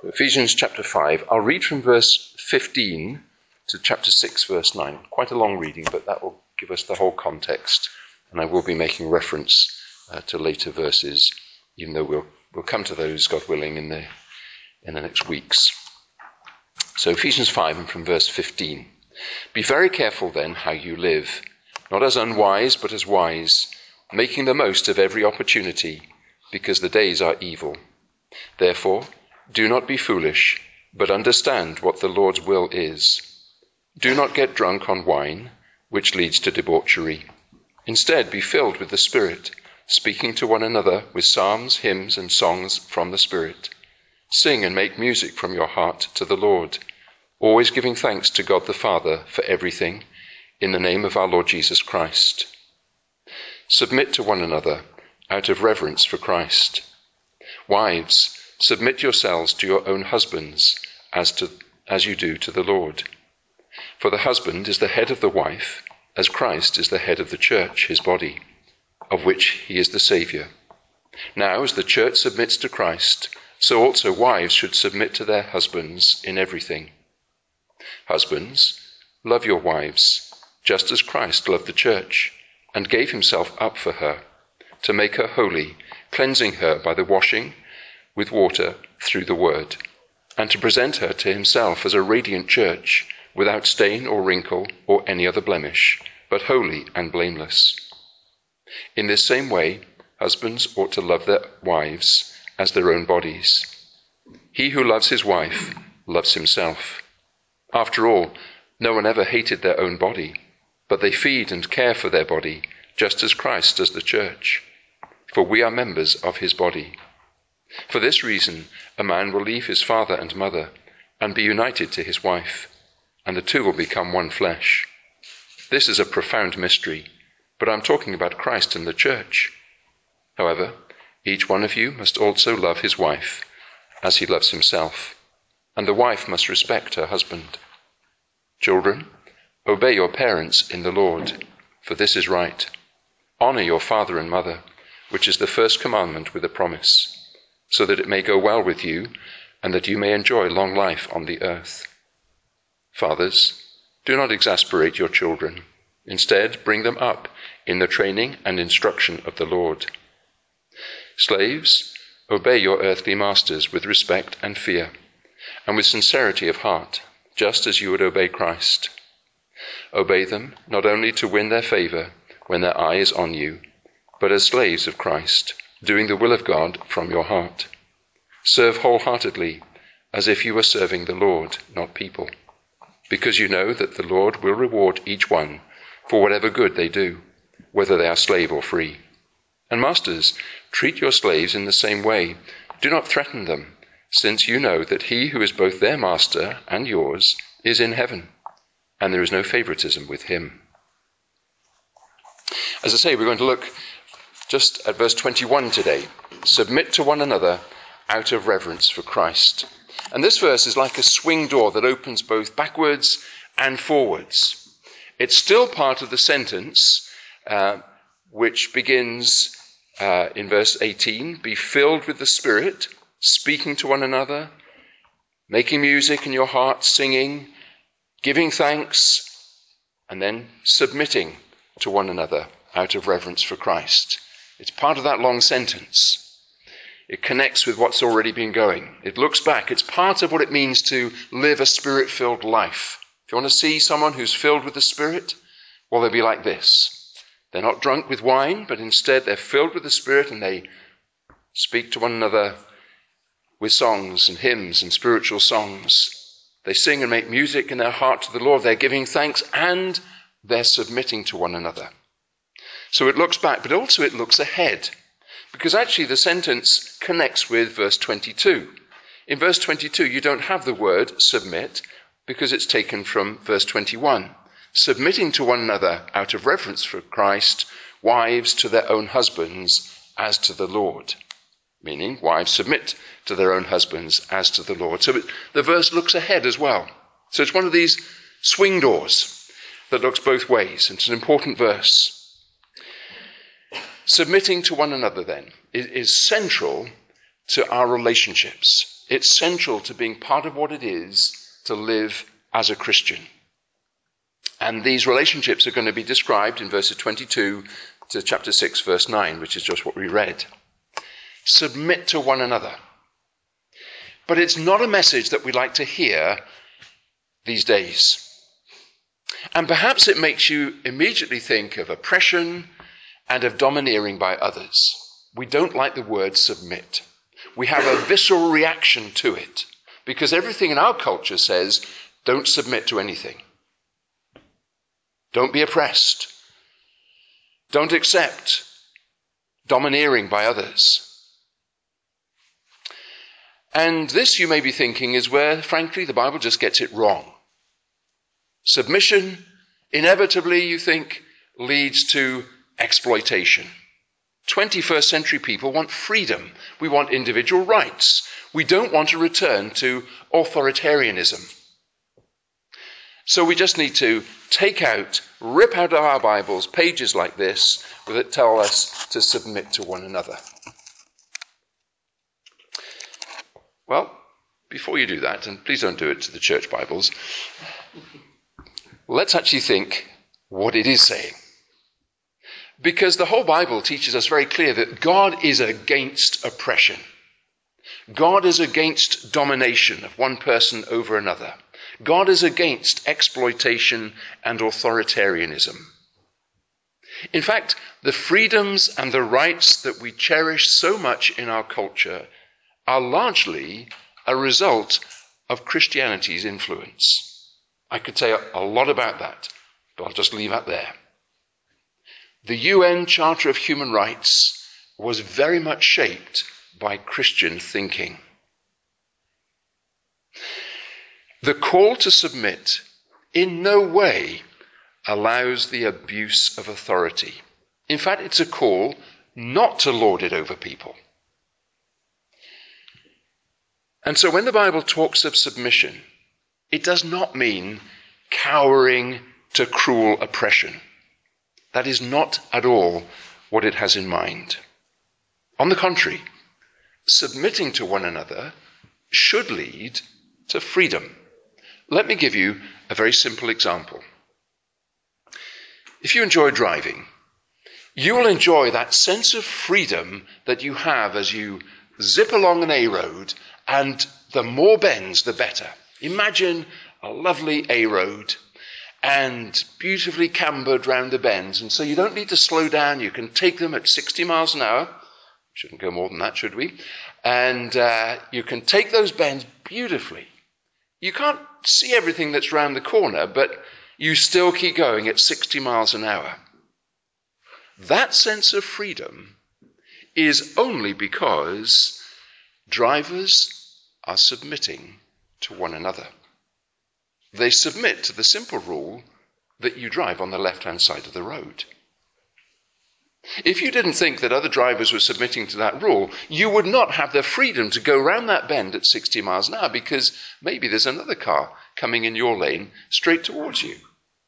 Ephesians chapter 5. I'll read from verse 15 to chapter 6, verse 9. Quite a long reading, but that will give us the whole context. And I will be making reference to later verses, even though we'll come to those, God willing, in the next weeks. So Ephesians 5 and from verse 15. Be very careful then how you live, not as unwise, but as wise, making the most of every opportunity, because the days are evil. Therefore, do not be foolish, but understand what the Lord's will is. Do not get drunk on wine, which leads to debauchery. Instead, be filled with the Spirit, speaking to one another with psalms, hymns, and songs from the Spirit. Sing and make music from your heart to the Lord, always giving thanks to God the Father for everything, in the name of our Lord Jesus Christ. Submit to one another out of reverence for Christ. Wives, submit yourselves to your own husbands, as you do to the Lord. For the husband is the head of the wife, as Christ is the head of the church, his body, of which he is the Saviour. Now, as the church submits to Christ, so also wives should submit to their husbands in everything. Husbands, love your wives, just as Christ loved the church, and gave himself up for her, to make her holy, cleansing her by the washing with water through the word, and to present her to himself as a radiant church, without stain or wrinkle or any other blemish, but holy and blameless. In this same way, husbands ought to love their wives as their own bodies. He who loves his wife loves himself. After all, no one ever hated their own body, but they feed and care for their body, just as Christ does the church. For we are members of his body. For this reason, a man will leave his father and mother and be united to his wife, and the two will become one flesh. This is a profound mystery, but I'm talking about Christ and the church. However, each one of you must also love his wife as he loves himself, and the wife must respect her husband. Children, obey your parents in the Lord, for this is right. Honor your father and mother, which is the first commandment with a promise, so that it may go well with you, and that you may enjoy long life on the earth. Fathers, do not exasperate your children. Instead, bring them up in the training and instruction of the Lord. Slaves, obey your earthly masters with respect and fear, and with sincerity of heart, just as you would obey Christ. Obey them not only to win their favor when their eye is on you, but as slaves of Christ, doing the will of God from your heart. Serve wholeheartedly, as if you were serving the Lord, not people, because you know that the Lord will reward each one for whatever good they do, whether they are slave or free. And masters, treat your slaves in the same way. Do not threaten them, since you know that he who is both their master and yours is in heaven, and there is no favoritism with him. As I say, we're going to look just at verse 21 today. Submit to one another out of reverence for Christ. And this verse is like a swing door that opens both backwards and forwards. It's still part of the sentence which begins in verse 18, be filled with the Spirit, speaking to one another, making music in your heart, singing, giving thanks, and then submitting to one another out of reverence for Christ. It's part of that long sentence. It connects with what's already been going. It looks back. It's part of what it means to live a Spirit-filled life. If you want to see someone who's filled with the Spirit, well, they'll be like this. They're not drunk with wine, but instead they're filled with the Spirit, and they speak to one another with songs and hymns and spiritual songs. They sing and make music in their heart to the Lord. They're giving thanks, and they're submitting to one another. So it looks back, but also it looks ahead, because actually the sentence connects with verse 22. In verse 22, you don't have the word submit, because it's taken from verse 21. Submitting to one another out of reverence for Christ, wives to their own husbands as to the Lord. Meaning, wives submit to their own husbands as to the Lord. So the verse looks ahead as well. So it's one of these swing doors that looks both ways, and it's an important verse. Submitting to one another, then, is central to our relationships. It's central to being part of what it is to live as a Christian. And these relationships are going to be described in verses 22 to chapter 6, verse 9, which is just what we read. Submit to one another. But it's not a message that we like to hear these days. And perhaps it makes you immediately think of oppression and of domineering by others. We don't like the word submit. We have a visceral reaction to it because everything in our culture says, don't submit to anything. Don't be oppressed. Don't accept domineering by others. And this, you may be thinking, is where, frankly, the Bible just gets it wrong. Submission, inevitably, you think, leads to exploitation. 21st century people want freedom. We want individual rights. We don't want to return to authoritarianism. So we just need to rip out of our Bibles pages like this that tell us to submit to one another. Well, before you do that, and please don't do it to the church Bibles, let's actually think what it is saying. Because the whole Bible teaches us very clear that God is against oppression. God is against domination of one person over another. God is against exploitation and authoritarianism. In fact, the freedoms and the rights that we cherish so much in our culture are largely a result of Christianity's influence. I could say a lot about that, but I'll just leave that there. The UN Charter of Human Rights was very much shaped by Christian thinking. The call to submit in no way allows the abuse of authority. In fact, it's a call not to lord it over people. And so when the Bible talks of submission, it does not mean cowering to cruel oppression. That is not at all what it has in mind. On the contrary, submitting to one another should lead to freedom. Let me give you a very simple example. If you enjoy driving, you will enjoy that sense of freedom that you have as you zip along an A road, and the more bends, the better. Imagine a lovely A road and beautifully cambered round the bends, and so you don't need to slow down. You can take them at 60 miles an hour. Shouldn't go more than that, should we? And you can take those bends beautifully. You can't see everything that's round the corner, but you still keep going at 60 miles an hour. That sense of freedom is only because drivers are submitting to one another. They submit to the simple rule that you drive on the left-hand side of the road. If you didn't think that other drivers were submitting to that rule, you would not have the freedom to go round that bend at 60 miles an hour because maybe there's another car coming in your lane straight towards you.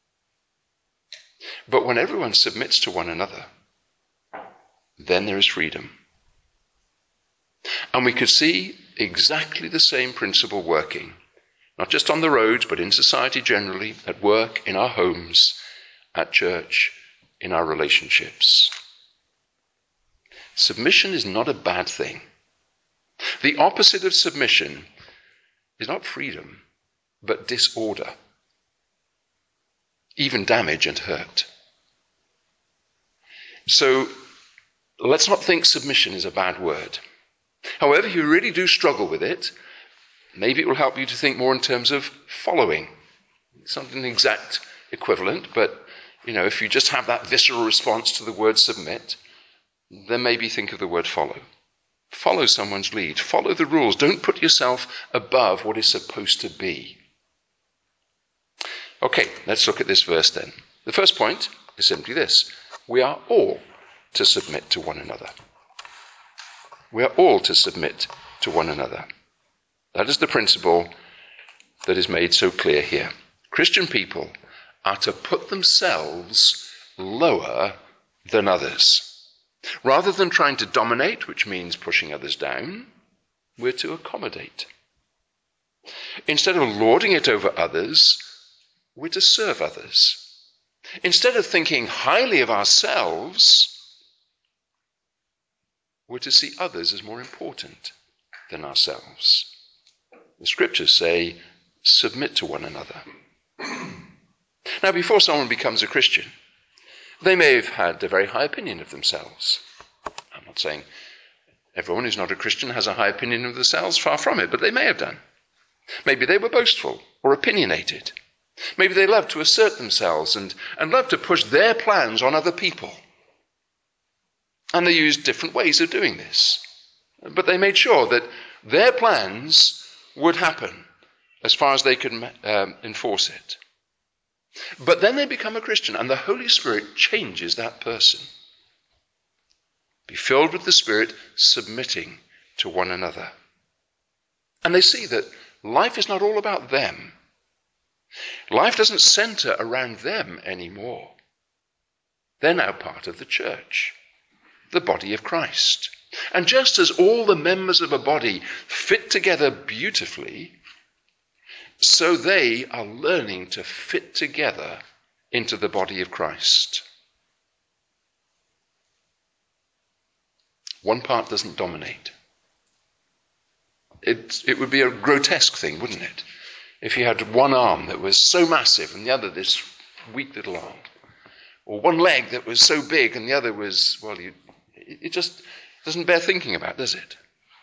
But when everyone submits to one another, then there is freedom. And we could see exactly the same principle working, not just on the roads, but in society generally, at work, in our homes, at church, in our relationships. Submission is not a bad thing. The opposite of submission is not freedom, but disorder, even damage and hurt. So let's not think submission is a bad word. However, if you really do struggle with it, maybe it will help you to think more in terms of following. It's not an exact equivalent, but if you just have that visceral response to the word submit, then maybe think of the word follow. Follow someone's lead. Follow the rules. Don't put yourself above what is supposed to be. Okay, let's look at this verse then. The first point is simply this. We are all to submit to one another. We are all to submit to one another. That is the principle that is made so clear here. Christian people are to put themselves lower than others. Rather than trying to dominate, which means pushing others down, we're to accommodate. Instead of lording it over others, we're to serve others. Instead of thinking highly of ourselves, we're to see others as more important than ourselves. The scriptures say, submit to one another. Now, before someone becomes a Christian, they may have had a very high opinion of themselves. I'm not saying everyone who's not a Christian has a high opinion of themselves, far from it, but they may have done. Maybe they were boastful or opinionated. Maybe they loved to assert themselves and loved to push their plans on other people. And they used different ways of doing this. But they made sure that their plans would happen as far as they could enforce it. But then they become a Christian, and the Holy Spirit changes that person. Be filled with the Spirit, submitting to one another. And they see that life is not all about them. Life doesn't center around them anymore. They're now part of the church, the body of Christ. And just as all the members of a body fit together beautifully, so they are learning to fit together into the body of Christ. One part doesn't dominate. It would be a grotesque thing, wouldn't it? If you had one arm that was so massive and the other this weak little arm. Or one leg that was so big and the other was, well, it just doesn't bear thinking about, does it?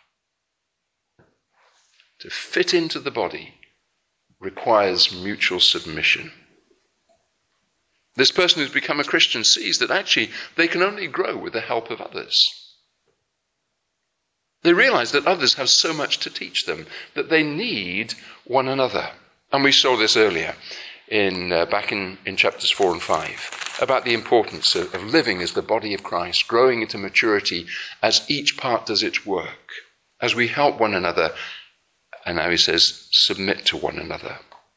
To fit into the body requires mutual submission. This person who's become a Christian sees that actually they can only grow with the help of others. They realize that others have so much to teach them, that they need one another. And we saw this earlier back in chapters 4 and 5, about the importance of living as the body of Christ, growing into maturity as each part does its work, as we help one another. And now he says, submit to one another.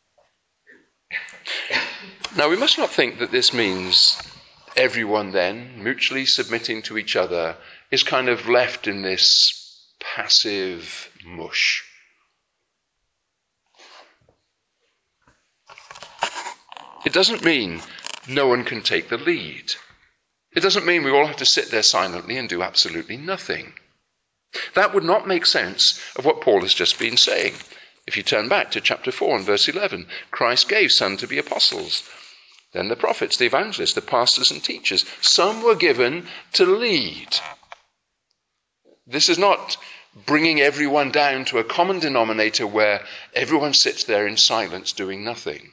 Now, we must not think that this means everyone then, mutually submitting to each other, is kind of left in this passive mush. It doesn't mean no one can take the lead. It doesn't mean we all have to sit there silently and do absolutely nothing. That would not make sense of what Paul has just been saying. If you turn back to chapter 4 and verse 11, Christ gave some to be apostles, then the prophets, the evangelists, the pastors and teachers. Some were given to lead. This is not bringing everyone down to a common denominator where everyone sits there in silence doing nothing.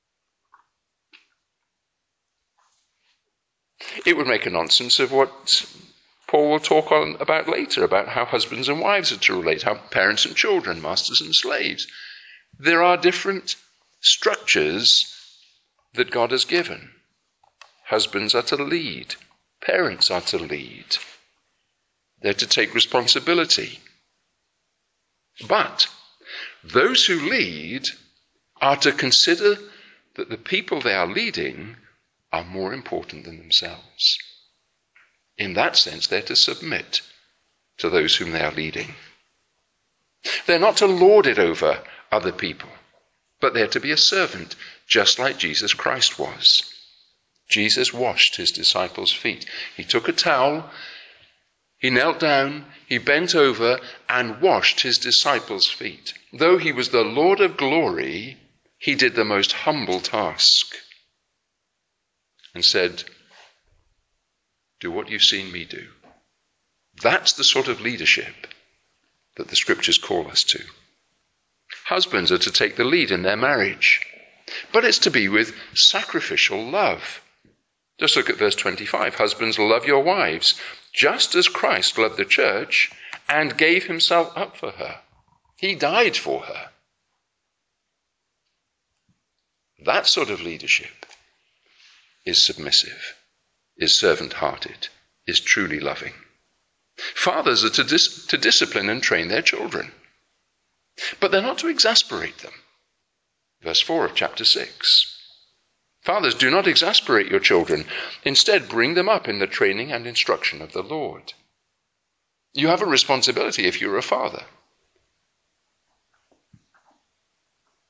It would make a nonsense of what Paul will talk about later, about how husbands and wives are to relate, how parents and children, masters and slaves. There are different structures that God has given. Husbands are to lead. Parents are to lead. They're to take responsibility. But those who lead are to consider that the people they are leading are more important than themselves. In that sense, they're to submit to those whom they are leading. They're not to lord it over other people, but they're to be a servant, just like Jesus Christ was. Jesus washed his disciples' feet. He took a towel, he knelt down, he bent over and washed his disciples' feet. Though he was the Lord of glory, he did the most humble task and said, do what you've seen me do. That's the sort of leadership that the scriptures call us to. Husbands are to take the lead in their marriage, but it's to be with sacrificial love. Just look at verse 25. Husbands, love your wives, just as Christ loved the church and gave himself up for her. He died for her. That sort of leadership is submissive, is servant-hearted, is truly loving. Fathers are to discipline and train their children, but they're not to exasperate them. Verse 4 of chapter 6. Fathers, do not exasperate your children. Instead, bring them up in the training and instruction of the Lord. You have a responsibility if you're a father.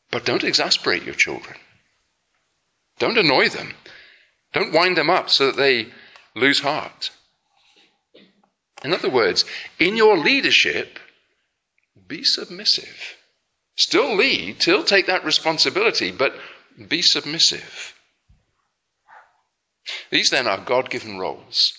But don't exasperate your children. Don't annoy them. Don't wind them up so that they lose heart. In other words, in your leadership, be submissive. Still lead, still take that responsibility, but be submissive. These then are God-given roles.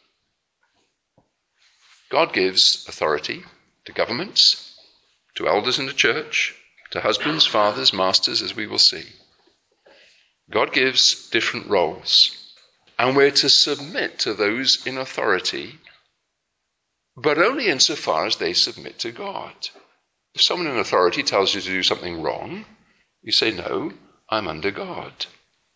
God gives authority to governments, to elders in the church, to husbands, fathers, masters, as we will see. God gives different roles, and we're to submit to those in authority, but only insofar as they submit to God. If someone in authority tells you to do something wrong, you say, no, I'm under God.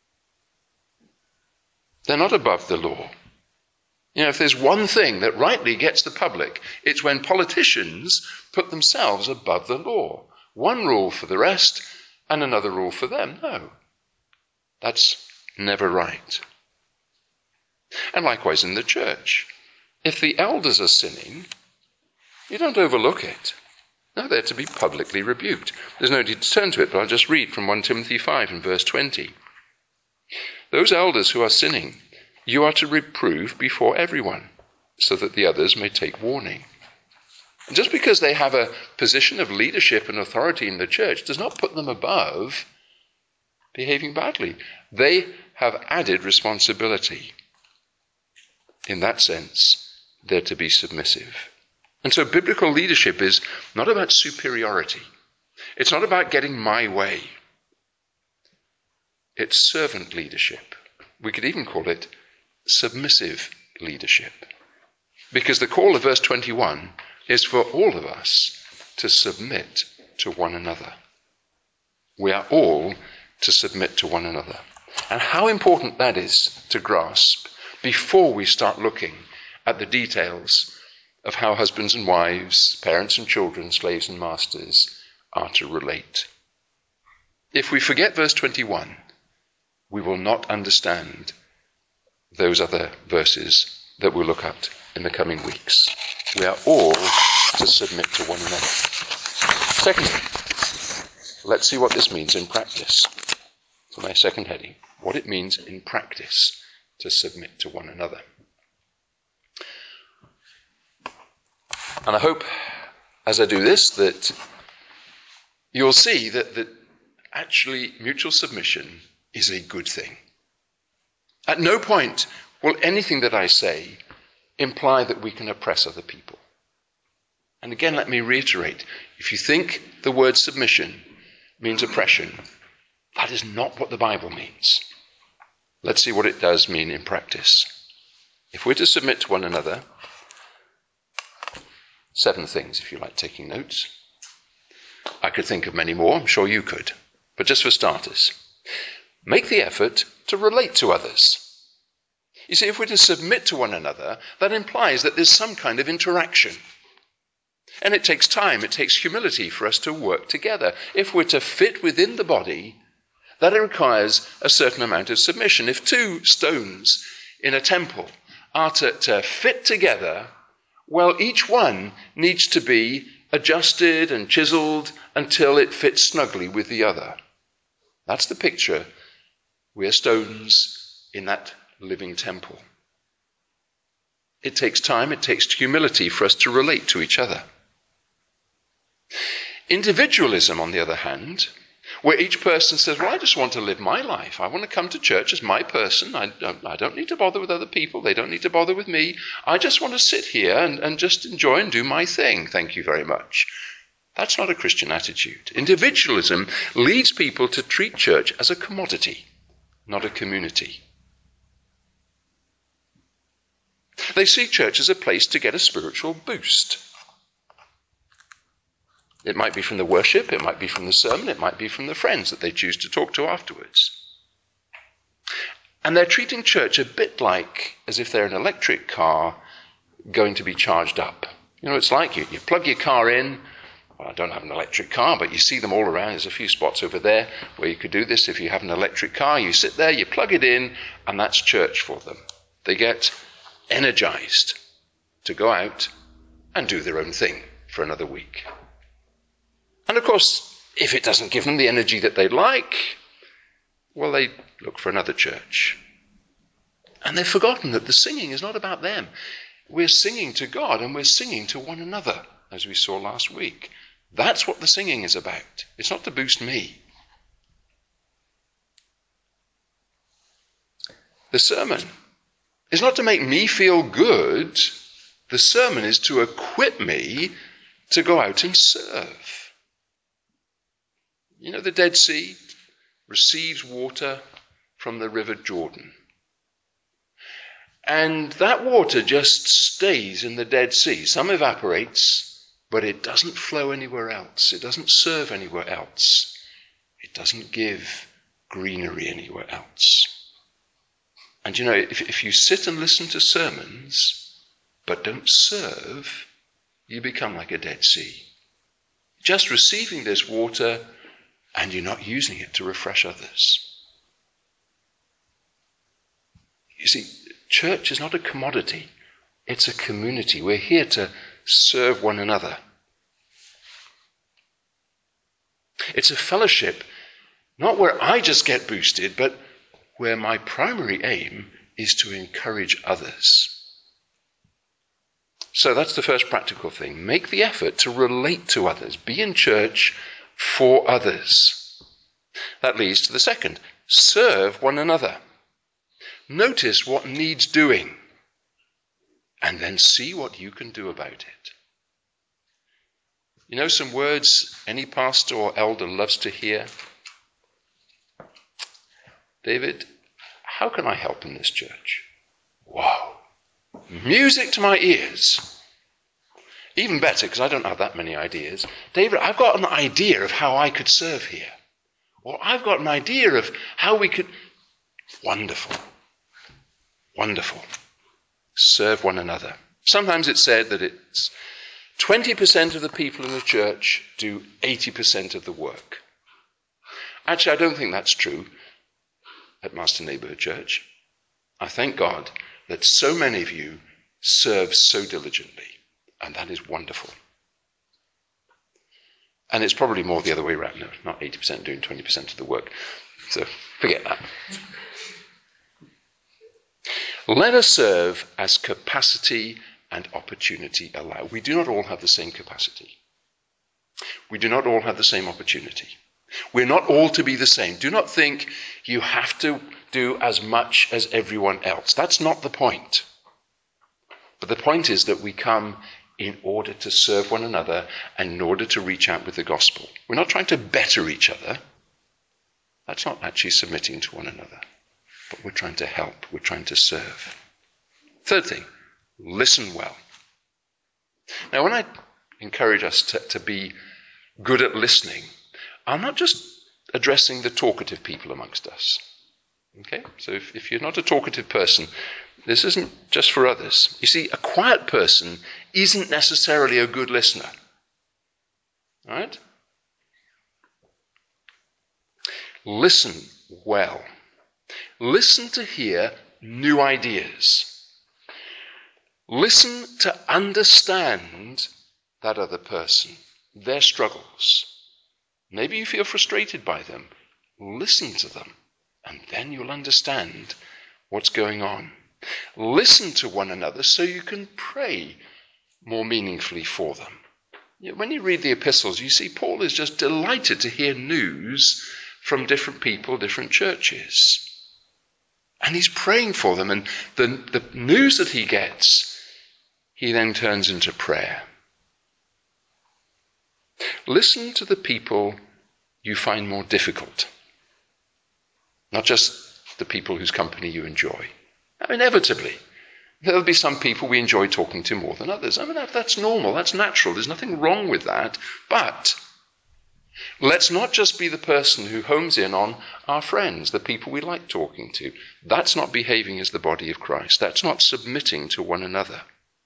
They're not above the law. You know, if there's one thing that rightly gets the public, it's when politicians put themselves above the law. One rule for the rest and another rule for them. No, that's never right. And likewise in the church. If the elders are sinning, you don't overlook it. No, they're to be publicly rebuked. There's no need to turn to it, but I'll just read from 1 Timothy 5 and verse 20. Those elders who are sinning, you are to reprove before everyone, so that the others may take warning. And just because they have a position of leadership and authority in the church does not put them above behaving badly. They have added responsibility. In that sense, they're to be submissive. And so biblical leadership is not about superiority. It's not about getting my way. It's servant leadership. We could even call it submissive leadership. Because the call of verse 21 is for all of us to submit to one another. We are all to submit to one another. And how important that is to grasp before we start looking at the details of how husbands and wives, parents and children, slaves and masters are to relate. If we forget verse 21, we will not understand those other verses that we'll look at in the coming weeks. We are all to submit to one another. Secondly, let's see what this means in practice. For my second heading, what it means in practice to submit to one another. And I hope, as I do this, that you'll see that actually mutual submission is a good thing. At no point will anything that I say imply that we can oppress other people. And again, let me reiterate, if you think the word submission means oppression, that is not what the Bible means. Let's see what it does mean in practice. If we're to submit to one another, 7 things, if you like taking notes. I could think of many more, I'm sure you could. But just for starters, make the effort to relate to others. You see, if we're to submit to one another, that implies that there's some kind of interaction. And it takes time, it takes humility for us to work together. If we're to fit within the body, that requires a certain amount of submission. If 2 stones in a temple are to fit together, well, each one needs to be adjusted and chiseled until it fits snugly with the other. That's the picture. We are stones in that living temple. It takes time, it takes humility for us to relate to each other. Individualism, on the other hand, where each person says, well, I just want to live my life. I want to come to church as my person. I don't need to bother with other people. They don't need to bother with me. I just want to sit here and just enjoy and do my thing. Thank you very much. That's not a Christian attitude. Individualism leads people to treat church as a commodity, not a community. They see church as a place to get a spiritual boost. It might be from the worship, it might be from the sermon, it might be from the friends that they choose to talk to afterwards. And they're treating church a bit like as if they're an electric car going to be charged up. You know, it's like you plug your car in. Well, I don't have an electric car, but you see them all around. There's a few spots over there where you could do this if you have an electric car. You sit there, you plug it in, and that's church for them. They get energized to go out and do their own thing for another week. And of course, If it doesn't give them the energy that they'd like, well, they look for another church. And they've forgotten that the singing is not about them. We're singing to God and we're singing to one another, as we saw last week. That's what the singing is about. It's not to boost me. The sermon is not to make me feel good. The sermon is to equip me to go out and serve. You know, the Dead Sea receives water from the River Jordan. And that water just stays in the Dead Sea. Some evaporates, but it doesn't flow anywhere else. It doesn't serve anywhere else. It doesn't give greenery anywhere else. And you know, if you sit and listen to sermons, but don't serve, you become like a Dead Sea. Just receiving this water, and you're not using it to refresh others. You see, church is not a commodity. It's a community. We're here to serve one another. It's a fellowship, not where I just get boosted, but where my primary aim is to encourage others. So that's the first practical thing. Make the effort to relate to others. Be in church for others. That leads to the second. Serve one another. Notice what needs doing, and then see what you can do about it. You know some words any pastor or elder loves to hear? David, how can I help in this church? Wow. Music to my ears. Even better, because I don't have that many ideas. David, I've got an idea of how I could serve here. Or I've got an idea of how we could... Wonderful. Wonderful. Serve one another. Sometimes it's said that it's 20% of the people in the church do 80% of the work. Actually, I don't think that's true at Master Neighbourhood Church. I thank God that so many of you serve so diligently, and that is wonderful. And it's probably more the other way around. No, not 80% doing 20% of the work. So forget that. Let us serve as capacity and opportunity allow. We do not all have the same capacity. We do not all have the same opportunity. We're not all to be the same. Do not think you have to do as much as everyone else. That's not the point. But the point is that we come in order to serve one another and in order to reach out with the gospel. We're not trying to better each other. That's not actually submitting to one another. But we're trying to help. We're trying to serve. Third thing, listen well. Now, when I encourage us to be good at listening, I'm not just addressing the talkative people amongst us. Okay? So if you're not a talkative person, this isn't just for others. You see, a quiet person isn't necessarily a good listener. All right? Listen well. Listen to hear new ideas. Listen to understand that other person, their struggles. Maybe you feel frustrated by them. Listen to them, and then you'll understand what's going on. Listen to one another so you can pray more meaningfully for them. When you read the epistles, you see Paul is just delighted to hear news from different people, different churches. And he's praying for them, and the news that he gets, he then turns into prayer. Listen to the people you find more difficult, not just the people whose company you enjoy. Now, inevitably, there'll be some people we enjoy talking to more than others. I mean, that's normal, that's natural, there's nothing wrong with that. But let's not just be the person who homes in on our friends, the people we like talking to. That's not behaving as the body of Christ. That's not submitting to one another.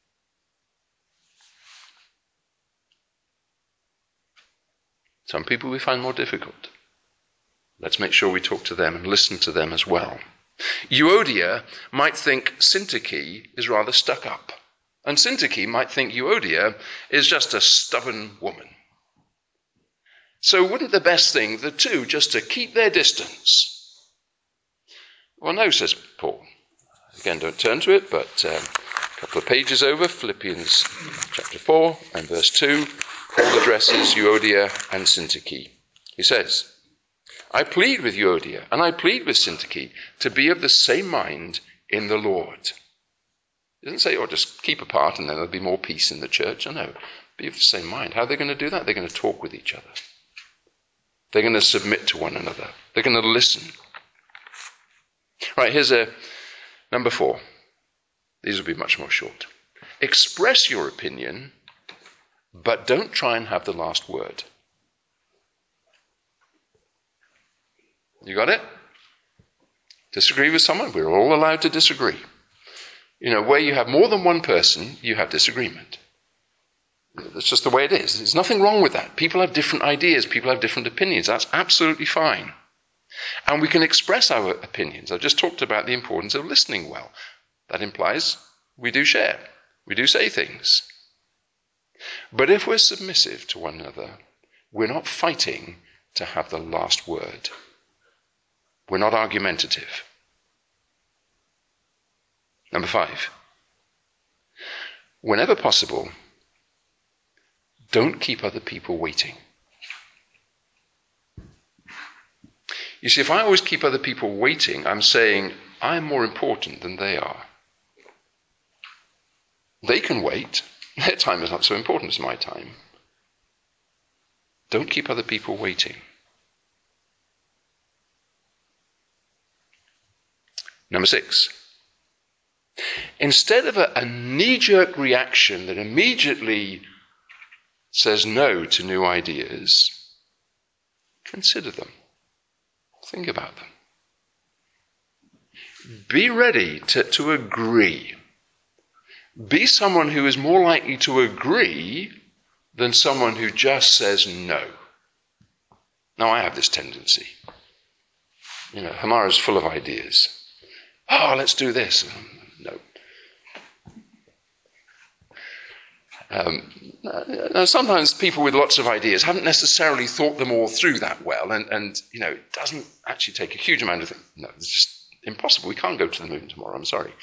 Some people we find more difficult. Let's make sure we talk to them and listen to them as well. Euodia might think Syntyche is rather stuck up. And Syntyche might think Euodia is just a stubborn woman. So wouldn't the best thing, the two, just to keep their distance? Well, no, says Paul. Again, don't turn to it, but a couple of pages over, Philippians chapter 4 and verse 2, Paul addresses Euodia and Syntyche. He says, I plead with Euodia and I plead with Syntyche to be of the same mind in the Lord. He doesn't say, just keep apart and then there'll be more peace in the church. No, be of the same mind. How are they going to do that? They're going to talk with each other. They're going to submit to one another. They're going to listen. Right, here's number 4. These will be much more short. Express your opinion, but don't try and have the last word. You got it? Disagree with someone? We're all allowed to disagree. Where you have more than one person, you have disagreement. That's just the way it is. There's nothing wrong with that. People have different ideas. People have different opinions. That's absolutely fine. And we can express our opinions. I've just talked about the importance of listening well. That implies we do share. We do say things. But if we're submissive to one another, we're not fighting to have the last word. We're not argumentative. Number 5. Whenever possible, don't keep other people waiting. You see, if I always keep other people waiting, I'm saying I'm more important than they are. They can wait. Their time is not so important as my time. Don't keep other people waiting. Number 6. Instead of a knee-jerk reaction that immediately says no to new ideas, consider them. Think about them. Be ready to agree. Be someone who is more likely to agree than someone who just says no. Now, I have this tendency. Hamara's full of ideas. Let's do this. No. Now, sometimes people with lots of ideas haven't necessarily thought them all through that well, and it doesn't actually take a huge amount of things. No, it's just impossible. We can't go to the moon tomorrow. I'm sorry.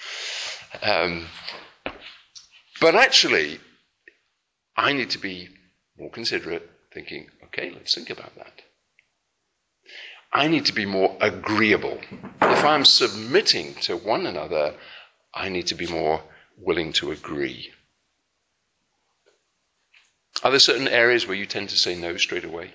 But actually, I need to be more considerate, thinking, okay, let's think about that. I need to be more agreeable. If I'm submitting to one another, I need to be more willing to agree. Are there certain areas where you tend to say no straight away?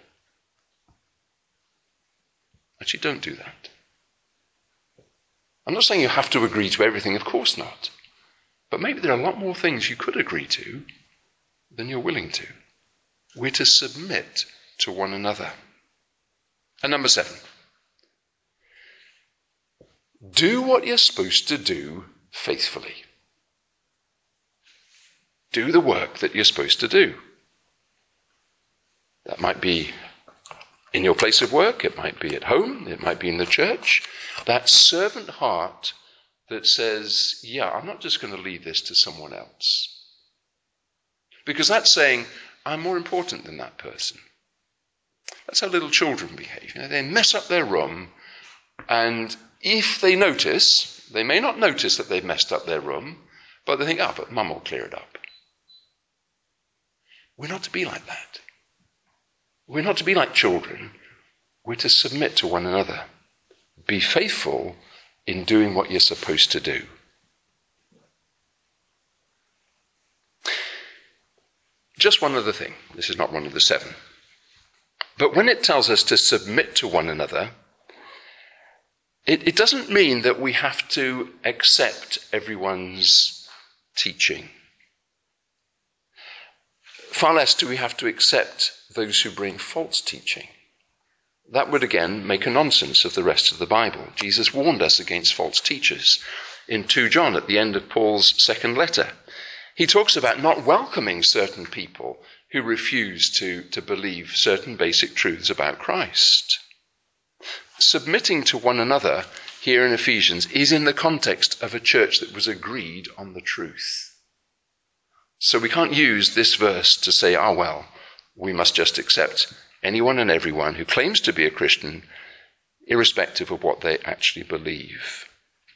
Actually, don't do that. I'm not saying you have to agree to everything, of course not. But maybe there are a lot more things you could agree to than you're willing to. We're to submit to one another. And number 7. Do what you're supposed to do faithfully. Do the work that you're supposed to do. That might be in your place of work, it might be at home, it might be in the church. That servant heart that says, I'm not just going to leave this to someone else. Because that's saying, I'm more important than that person. That's how little children behave. They mess up their room, and if they notice, they may not notice that they've messed up their room, but they think, but Mum will clear it up. We're not to be like that. We're not to be like children. We're to submit to one another. Be faithful in doing what you're supposed to do. Just one other thing. This is not one of the 7. But when it tells us to submit to one another, it doesn't mean that we have to accept everyone's teaching. Far less do we have to accept those who bring false teaching. That would again make a nonsense of the rest of the Bible. Jesus warned us against false teachers in 2 John at the end of Paul's second letter. He talks about not welcoming certain people who refuse to believe certain basic truths about Christ. Submitting to one another here in Ephesians is in the context of a church that was agreed on the truth. So we can't use this verse to say, we must just accept anyone and everyone who claims to be a Christian, irrespective of what they actually believe.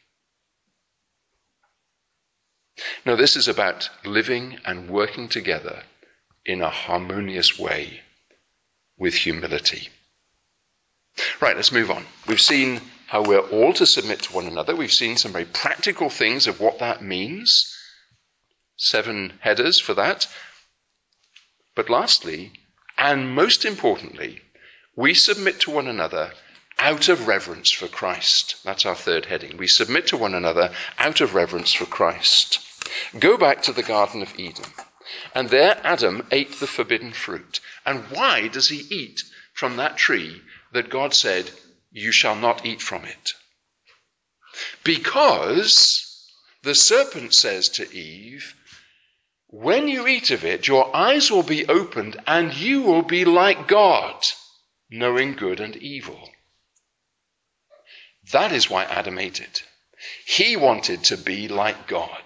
Now, this is about living and working together in a harmonious way with humility. Right, let's move on. We've seen how we're all to submit to one another. We've seen some very practical things of what that means. 7 headers for that. But lastly, and most importantly, we submit to one another out of reverence for Christ. That's our 3rd heading. We submit to one another out of reverence for Christ. Go back to the Garden of Eden. And there Adam ate the forbidden fruit. And why does he eat from that tree that God said, you shall not eat from it? Because the serpent says to Eve, when you eat of it, your eyes will be opened and you will be like God, knowing good and evil. That is why Adam ate it. He wanted to be like God.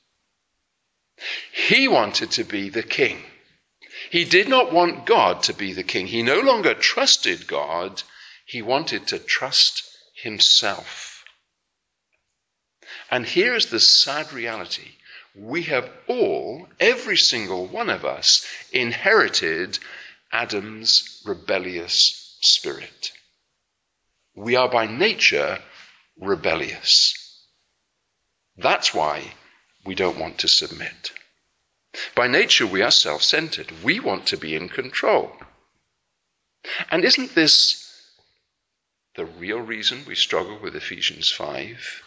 He wanted to be the king. He did not want God to be the king. He no longer trusted God. He wanted to trust himself. And here is the sad reality. We have all, every single one of us, inherited Adam's rebellious spirit. We are by nature rebellious. That's why we don't want to submit. By nature, we are self-centered. We want to be in control. And isn't this the real reason we struggle with Ephesians 5?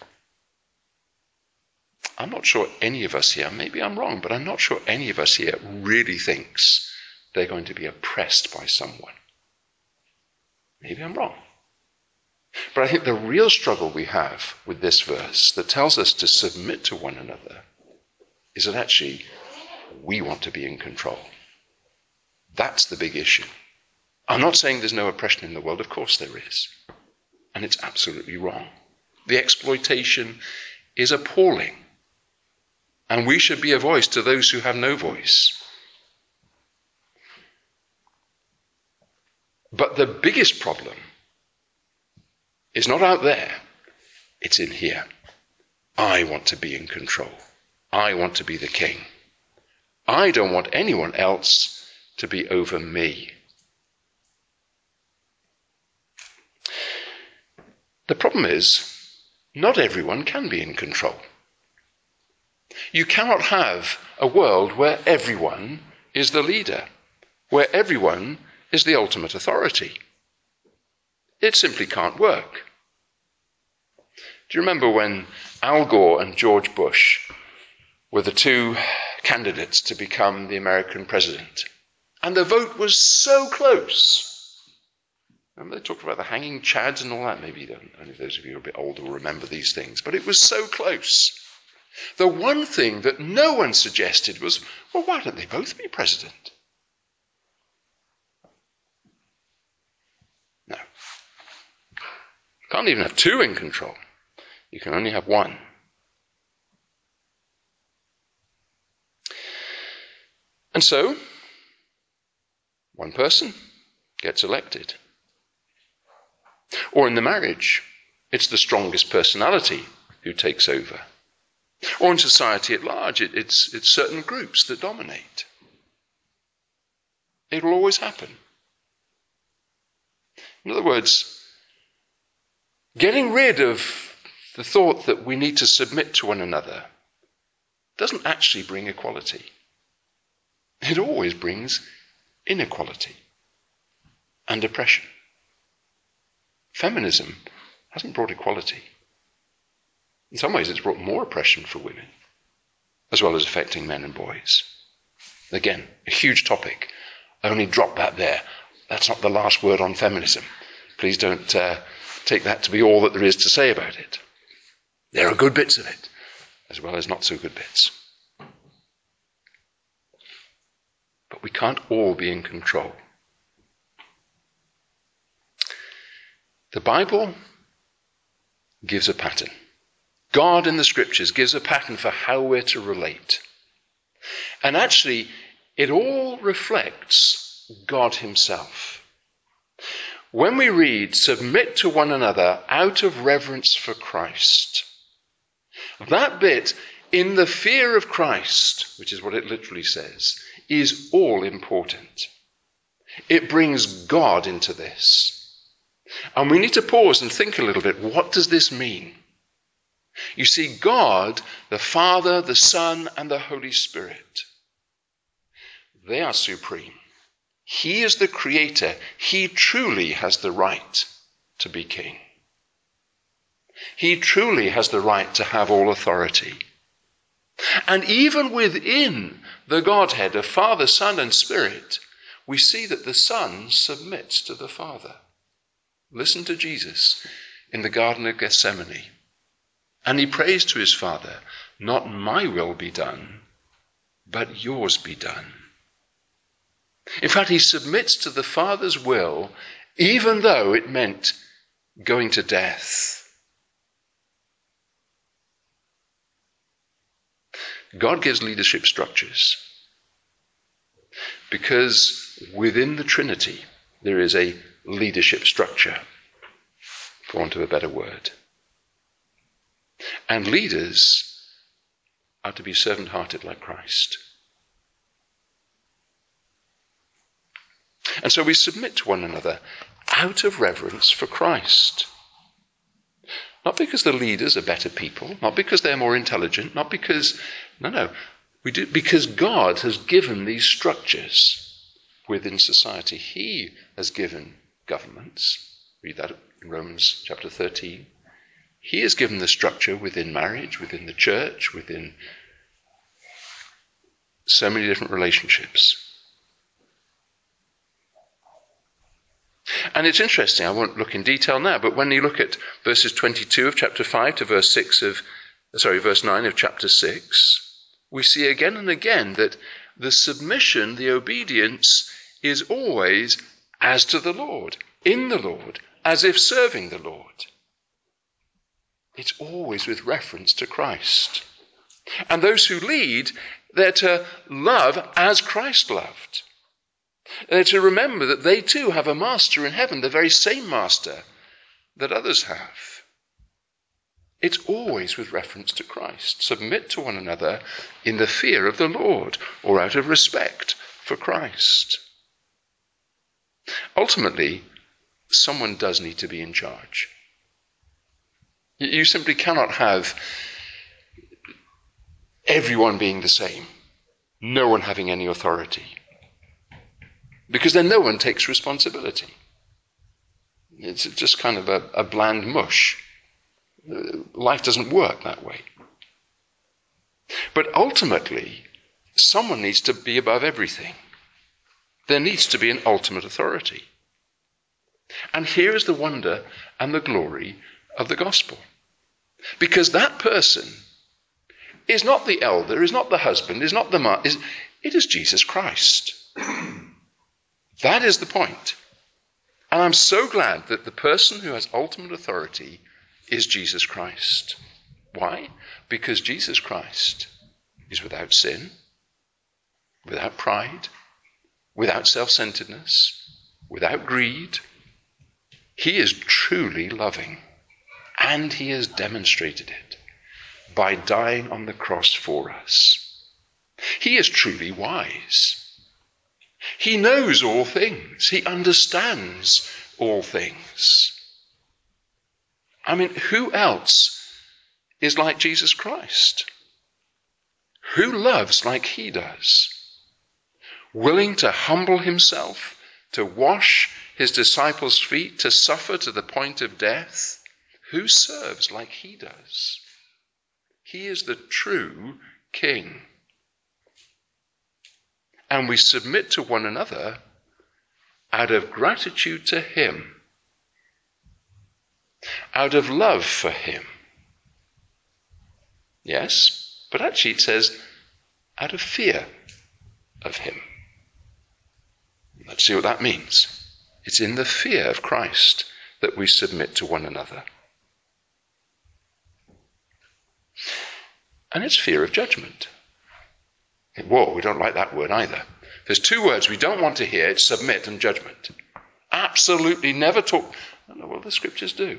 I'm not sure any of us here, maybe I'm wrong, but I'm not sure any of us here really thinks they're going to be oppressed by someone. Maybe I'm wrong. But I think the real struggle we have with this verse that tells us to submit to one another is that actually we want to be in control. That's the big issue. I'm not saying there's no oppression in the world. Of course there is. And it's absolutely wrong. The exploitation is appalling. And we should be a voice to those who have no voice. But the biggest problem is not out there. It's in here. I want to be in control. I want to be the king. I don't want anyone else to be over me. The problem is, not everyone can be in control. You cannot have a world where everyone is the leader, where everyone is the ultimate authority. It simply can't work. Do you remember when Al Gore and George Bush were the 2 candidates to become the American president? And the vote was so close. Remember they talked about the hanging chads and all that? Maybe only those of you who are a bit older will remember these things. But it was so close. The one thing that no one suggested was, well, why don't they both be president? No. You can't even have 2 in control. You can only have 1. And so, one person gets elected. Or in the marriage, it's the strongest personality who takes over. Or in society at large, it's certain groups that dominate. It will always happen. In other words, getting rid of the thought that we need to submit to one another doesn't actually bring equality. It always brings inequality and oppression. Feminism hasn't brought equality. In some ways, it's brought more oppression for women, as well as affecting men and boys. Again, a huge topic. I only drop that there. That's not the last word on feminism. Please don't take that to be all that there is to say about it. There are good bits of it, as well as not so good bits. But we can't all be in control. The Bible gives a pattern. God in the scriptures gives a pattern for how we're to relate. And actually, it all reflects God himself. when we read, submit to one another out of reverence for Christ, that bit, in the fear of Christ, which is what it literally says, is all important. It brings God into this. And we need to pause and think a little bit, what does this mean? You see, God, the Father, the Son, and the Holy Spirit, they are supreme. He is the creator. He truly has the right to be king. He truly has the right to have all authority. And even within the Godhead of Father, Son, and Spirit, we see that the Son submits to the Father. Listen to Jesus in the Garden of Gethsemane. And he prays to his Father, not my will be done, but yours be done. In fact, he submits to the Father's will, even though it meant going to death. God gives leadership structures because within the Trinity there is a leadership structure, for want of a better word. And leaders are to be servant-hearted like Christ. And so we submit to one another out of reverence for Christ. Not because the leaders are better people, not because they're more intelligent, not because, no. We do because God has given these structures within society. He has given governments. Read that in Romans chapter 13. He has given the structure within marriage, within the church, within so many different relationships. And it's interesting, I won't look in detail now, but when you look at verses 22 of chapter 5 to verse 9 of chapter 6, we see again and again that the submission, the obedience, is always as to the Lord, in the Lord, as if serving the Lord. It's always with reference to Christ. And those who lead, they're to love as Christ loved. They're to remember that they too have a master in heaven, the very same master that others have. It's always with reference to Christ. Submit to one another in the fear of the Lord, or out of respect for Christ. Ultimately, someone does need to be in charge. You simply cannot have everyone being the same, no one having any authority, because then no one takes responsibility. It's just kind of a bland mush. Life doesn't work that way. But ultimately, someone needs to be above everything. There needs to be an ultimate authority. And here is the wonder and the glory of the gospel. Because that person is not the elder, is not the husband, is not the man, it is Jesus Christ. That is the point. And I'm so glad that the person who has ultimate authority is Jesus Christ. Why? Because Jesus Christ is without sin, without pride, without self-centeredness, without greed. He is truly loving, and he has demonstrated it by dying on the cross for us. He is truly wise. He knows all things. He understands all things. I mean, who else is like Jesus Christ? Who loves like he does? Willing to humble himself, to wash his disciples' feet, to suffer to the point of death? Who serves like he does? He is the true King. And we submit to one another out of gratitude to him, out of love for him. Yes, but actually it says out of fear of him. Let's see what that means. It's in the fear of Christ that we submit to one another. And it's fear of judgment. Whoa, we don't like that word either. There's two words we don't want to hear. It's submit and judgment. absolutely never talk. I don't know what the scriptures do.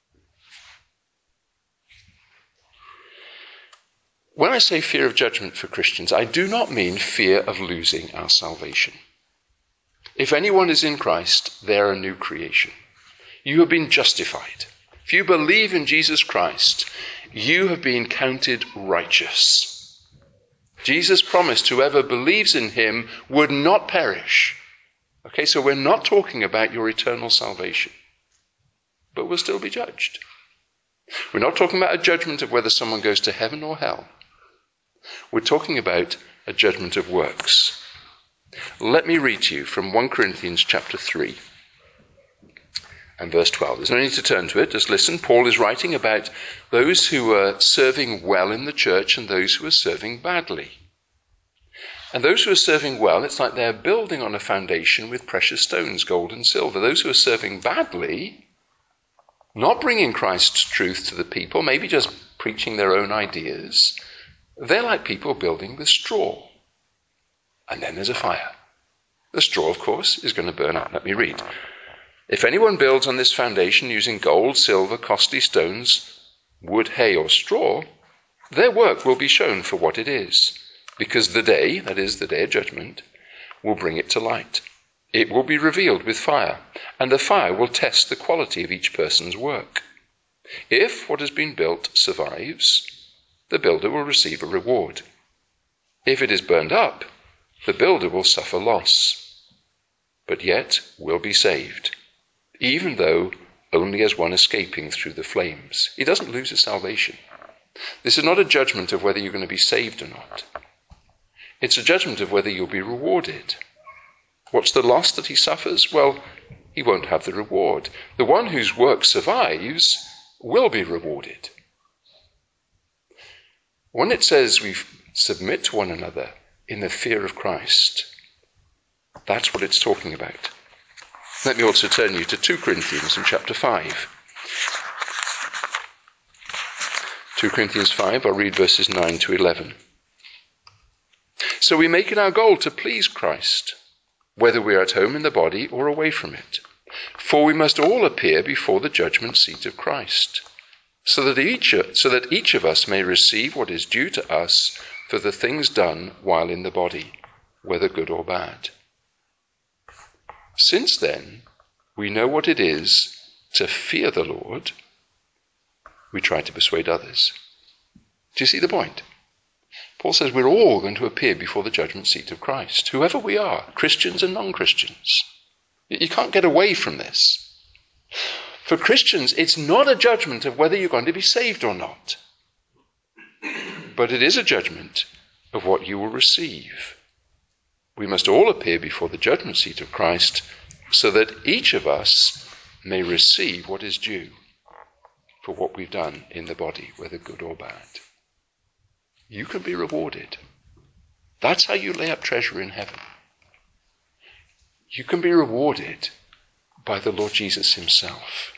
When I say fear of judgment for Christians, I do not mean fear of losing our salvation. If anyone is in Christ, they are a new creation. You have been justified. If you believe in Jesus Christ, you have been counted righteous. Jesus promised whoever believes in him would not perish. Okay, so we're not talking about your eternal salvation, but will still be judged. We're not talking about a judgment of whether someone goes to heaven or hell. We're talking about a judgment of works. Let me read to you from 1 Corinthians chapter 3 and verse 12. There's no need to turn to it, just listen. Paul is writing about those who are serving well in the church and those who are serving badly. And those who are serving well, it's like they're building on a foundation with precious stones, gold and silver. Those who are serving badly, not bringing Christ's truth to the people, maybe just preaching their own ideas, they're like people building with straw. And then there's a fire. The straw, of course, is going to burn up. Let me read. If anyone builds on this foundation using gold, silver, costly stones, wood, hay, or straw, their work will be shown for what it is, because the day, that is the day of judgment, will bring it to light. It will be revealed with fire, and the fire will test the quality of each person's work. If what has been built survives, the builder will receive a reward. If it is burned up, the builder will suffer loss, but yet will be saved, even though only as one escaping through the flames. He doesn't lose his salvation. This is not a judgment of whether you're going to be saved or not. It's a judgment of whether you'll be rewarded. What's the loss that he suffers? Well, he won't have the reward. The one whose work survives will be rewarded. When it says we submit to one another in the fear of Christ, that's what it's talking about. Let me also turn you to 2 Corinthians in chapter 5. 2 Corinthians 5, I'll read verses 9 to 11. So we make it our goal to please Christ, whether we are at home in the body or away from it. For we must all appear before the judgment seat of Christ, so that each of us may receive what is due to us for the things done while in the body, whether good or bad. Since then, we know what it is to fear the Lord, we try to persuade others. Do you see the point? Paul says we're all going to appear before the judgment seat of Christ, whoever we are, Christians and non-Christians. You can't get away from this. For Christians, it's not a judgment of whether you're going to be saved or not, but it is a judgment of what you will receive. We must all appear before the judgment seat of Christ so that each of us may receive what is due for what we've done in the body, whether good or bad. You can be rewarded. That's how you lay up treasure in heaven. You can be rewarded by the Lord Jesus himself.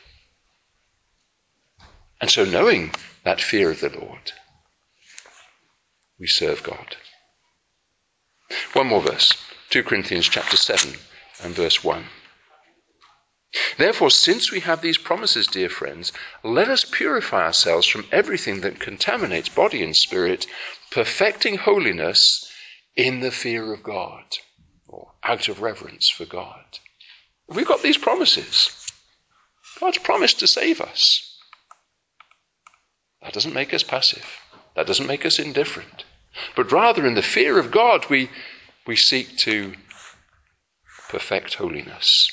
And so knowing that fear of the Lord, we serve God. One more verse, 2 Corinthians chapter 7 and verse 1. Therefore, since we have these promises, dear friends, let us purify ourselves from everything that contaminates body and spirit, perfecting holiness in the fear of God, or out of reverence for God. We've got these promises. God's promised to save us. That doesn't make us passive. That doesn't make us indifferent. But rather, in the fear of God, we seek to perfect holiness.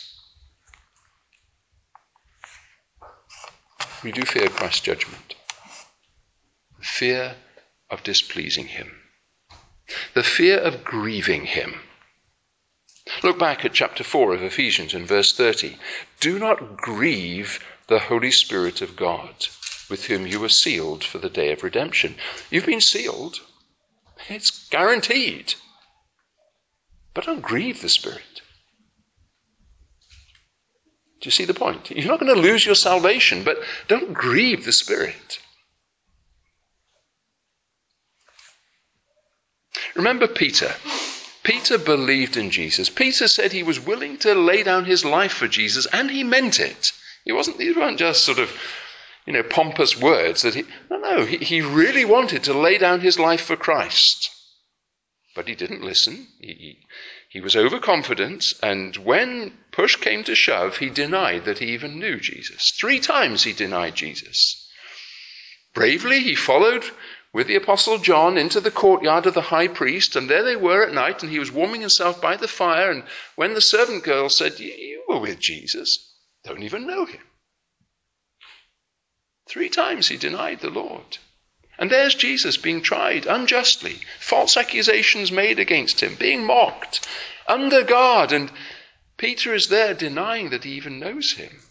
We do fear Christ's judgment. The fear of displeasing him. The fear of grieving him. Look back at chapter 4 of Ephesians in verse 30. Do not grieve the Holy Spirit of God, with whom you were sealed for the day of redemption. You've been sealed. It's guaranteed. But don't grieve the Spirit. Do you see the point? You're not going to lose your salvation, but don't grieve the Spirit. Remember Peter. Peter believed in Jesus. Peter said he was willing to lay down his life for Jesus, and he meant it. These weren't just sort of, pompous words. He really wanted to lay down his life for Christ. But he didn't listen. He was overconfident, and when push came to shove, he denied that he even knew Jesus. 3 times he denied Jesus. Bravely, he followed with the Apostle John into the courtyard of the high priest, and there they were at night, and he was warming himself by the fire, and when the servant girl said, "You were with Jesus, don't even know him." 3 times he denied the Lord. And there's Jesus being tried unjustly, false accusations made against him, being mocked, under guard, and Peter is there denying that he even knows him.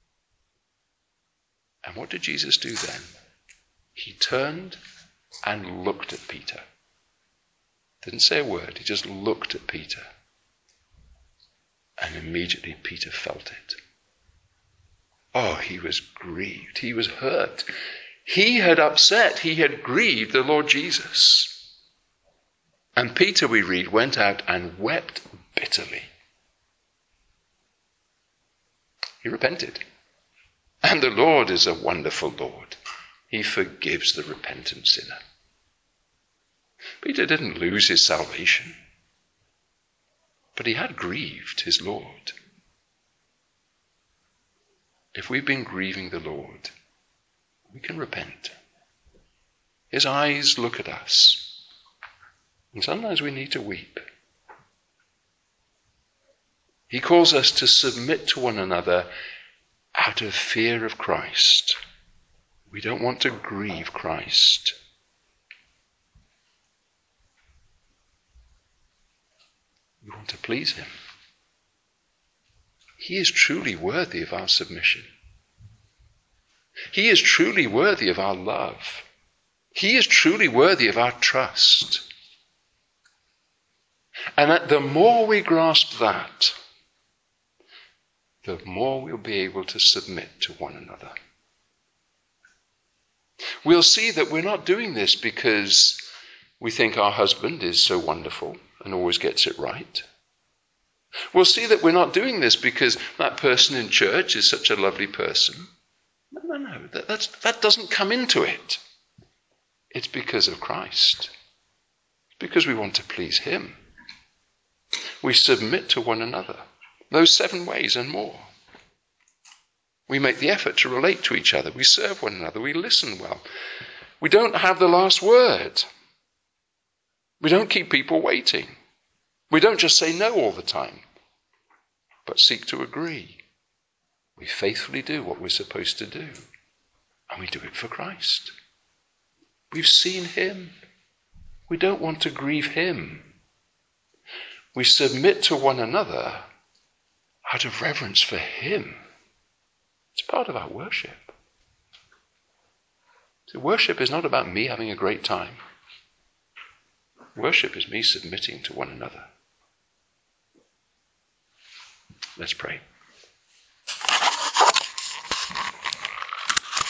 And what did Jesus do then? He turned and looked at Peter. Didn't say a word, he just looked at Peter. And immediately Peter felt it. Oh, he was grieved, he was hurt. He had grieved the Lord Jesus. And Peter, we read, went out and wept bitterly. He repented. And the Lord is a wonderful Lord. He forgives the repentant sinner. Peter didn't lose his salvation, but he had grieved his Lord. If we've been grieving the Lord, we can repent. His eyes look at us, and sometimes we need to weep. He calls us to submit to one another out of fear of Christ. We don't want to grieve Christ. We want to please him. He is truly worthy of our submission. He is truly worthy of our love. He is truly worthy of our trust. And that the more we grasp that, the more we'll be able to submit to one another. We'll see that we're not doing this because we think our husband is so wonderful and always gets it right. We'll see that we're not doing this because that person in church is such a lovely person. No. That doesn't come into it. It's because of Christ. It's because we want to please him. We submit to one another. Those 7 ways and more. We make the effort to relate to each other. We serve one another. We listen well. We don't have the last word. We don't keep people waiting. We don't just say no all the time, but seek to agree. We faithfully do what we're supposed to do, and we do it for Christ. We've seen him. We don't want to grieve him. We submit to one another out of reverence for him. It's part of our worship. So worship is not about me having a great time. Worship is me submitting to one another. Let's pray.